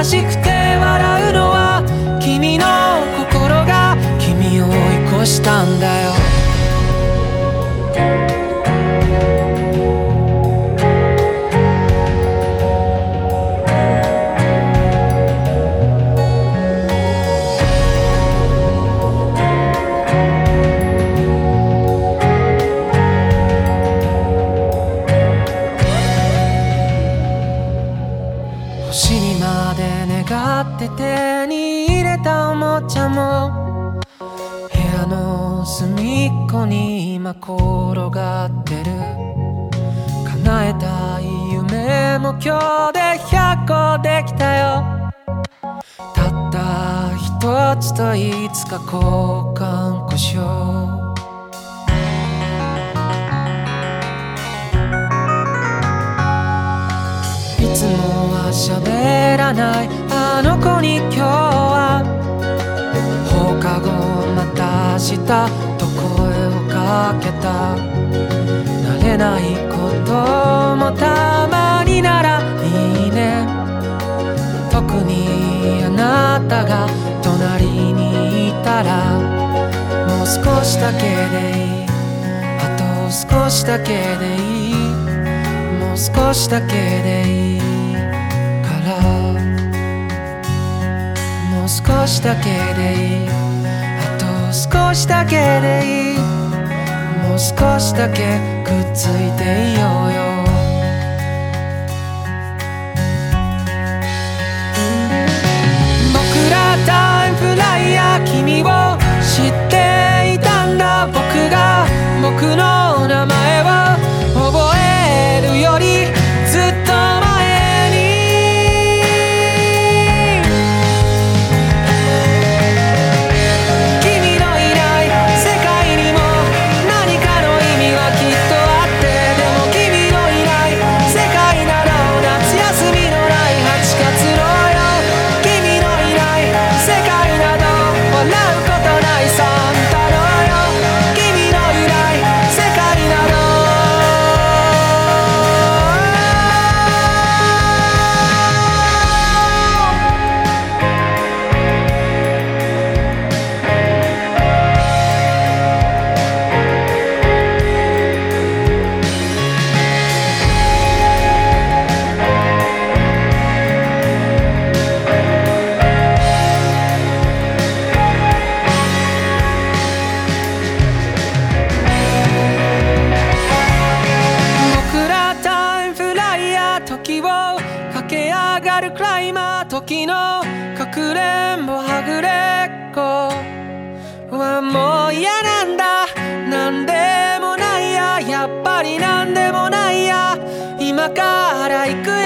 しくて笑うのは君の心が君を追い越したんだよ。星にまで願って手に入れたおもちゃも部屋の隅っこに今転がってる。叶えたい夢も今日で100個できたよ。たった一つといつか交換故障。いつもは喋らないあの子に今日は放課後また明日と声をかけた。慣れないこともたまにならいいね。特にあなたが隣にいたらもう少しだけでいい、あと少しだけでいい、もう少しだけでいいから、もう少しだけでいい、あと少しだけでいい、もう少しだけくっついていようよ。僕らタイムフライヤー君を知っていたんだ。僕が僕の名前を覚えるよりずっと前に君のいない世界にも何かの意味はきっとあって、でも君のいない世界なら夏休みのない8月のよ。君のいない世界など笑うことないサンタのよ。君のいない世界など僕らタイムフライヤー時を駆け上がるクライマー、時のかくれんぼはぐれっこはもう嫌なんだ。なんでもないや、やっぱりなんでもないや。今から行く